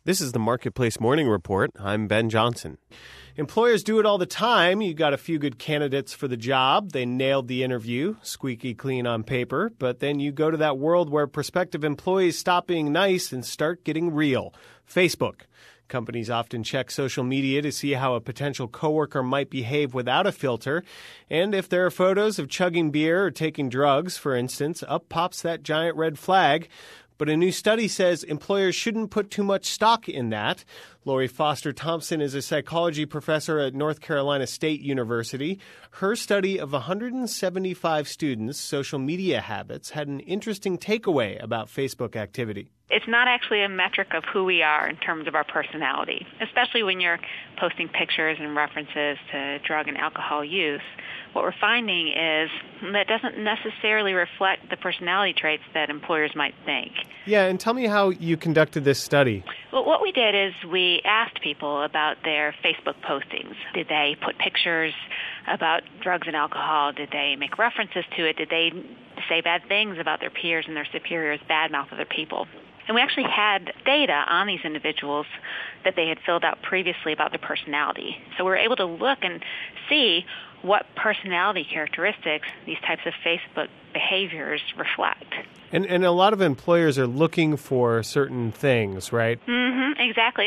This is the Marketplace Morning Report. I'm Ben Johnson. Employers do it all the time. You got a few good candidates for the job. They nailed the interview, squeaky clean on paper. But then you go to that world where prospective employees stop being nice and start getting real. Facebook. Companies often check social media to see how a potential coworker might behave without a filter. And if there are photos of chugging beer or taking drugs, for instance, up pops that giant red flag. But a new study says employers shouldn't put too much stock in that. Lori Foster Thompson is a psychology professor at North Carolina State University. Her study of 175 students' social media habits had an interesting takeaway about Facebook activity. It's not actually a metric of who we are in terms of our personality, especially when you're posting pictures and references to drug and alcohol use. What we're finding is that doesn't necessarily reflect the personality traits that employers might think. Yeah, and tell me how you conducted this study. Well, what we did is we asked people about their Facebook postings. Did they put pictures about drugs and alcohol? Did they make references to it? Did they say bad things about their peers and their superiors, badmouth other people? And we actually had data on these individuals that they had filled out previously about their personality. So we were able to look and see what personality characteristics these types of Facebook behaviors reflect. And a lot of employers are looking for certain things, right? Mm-hmm, exactly.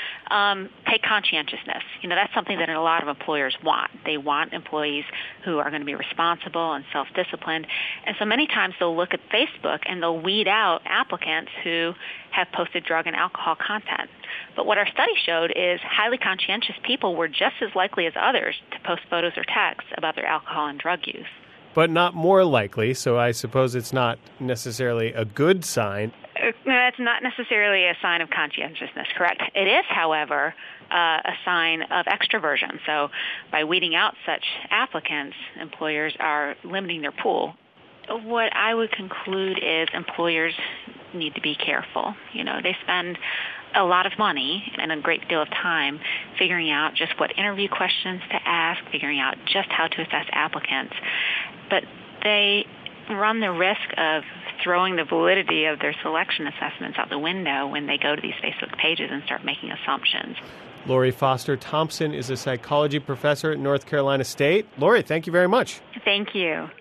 Take conscientiousness. That's something that a lot of employers want. They want employees who are going to be responsible and self-disciplined. And so many times they'll look at Facebook and they'll weed out applicants who have posted drug and alcohol content. But what our study showed is highly conscientious people were just as likely as others to post photos or texts about their alcohol and drug use. But not more likely, so I suppose it's not necessarily a good sign. No, it's not necessarily a sign of conscientiousness, correct. It is, however, a sign of extroversion. So by weeding out such applicants, employers are limiting their pool. What I would conclude is employers need to be careful. They spend a lot of money and a great deal of time figuring out just what interview questions to ask, figuring out just how to assess applicants. But they run the risk of throwing the validity of their selection assessments out the window when they go to these Facebook pages and start making assumptions. Lori Foster Thompson is a psychology professor at North Carolina State. Lori, thank you very much. Thank you.